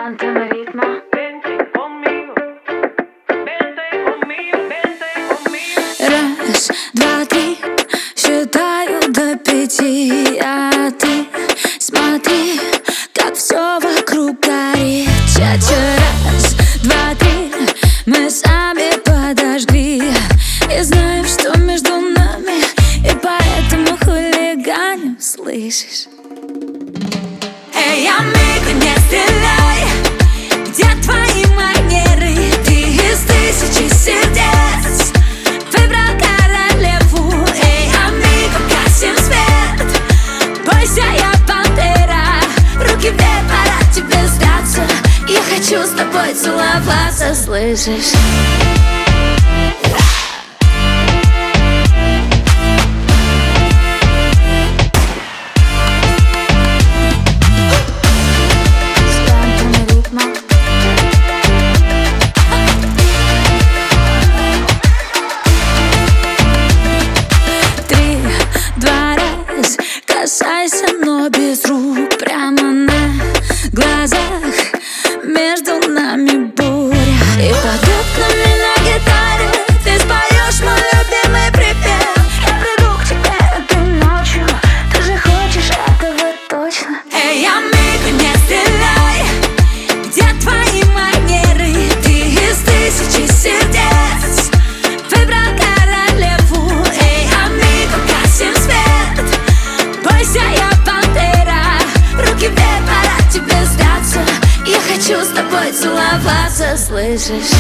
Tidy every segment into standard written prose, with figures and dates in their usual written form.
Cántame ritmo. Vente conmigo, vente conmigo, vente conmigo. Раз, два, три, считаю до 5, а ты смотри, как все вокруг горит. Раз, два, три, мы сами подожгли и знаем, что между нами, и поэтому хулиганим, слышишь? Эй, amigo, не стреляй, где твои манеры? Ты из 1000 сердец выбрал королеву. Эй, amigo, гасим свет, бойся, я пантера. Руки вверх, пора тебе сдаться, я хочу с тобой целоваться, слышишь? Касайся, но без рук, прямо на глазах, между нами буря. И под окнами на гитаре ты споешь мой любимый припев. Я приду к тебе этой ночью, ты же хочешь этого точно. Эй, amigo, не стреляй, где твои манеры? Ты из 1000 сердец выбрал королеву. Эй, amigo, гасим свет, бойся, я пантера. Руки вверх, пора тебе сдаться, я хочу с тобой целоваться, слышишь?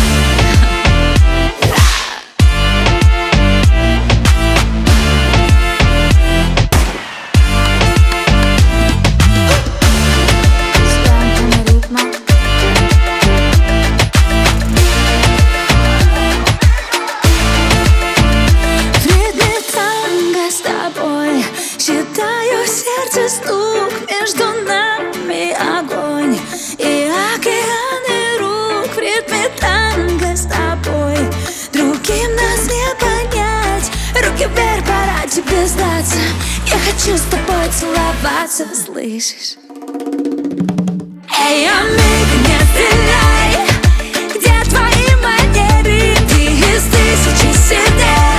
Считаю сердце стук, между нами огонь и океаны рук. В ритме танго с тобой, другим нас не понять. Руки вверх, пора тебе сдаться, я хочу с тобой целоваться, слышишь? Эй, amigo, не стреляй, где твои манеры? Ты из 1000 сердец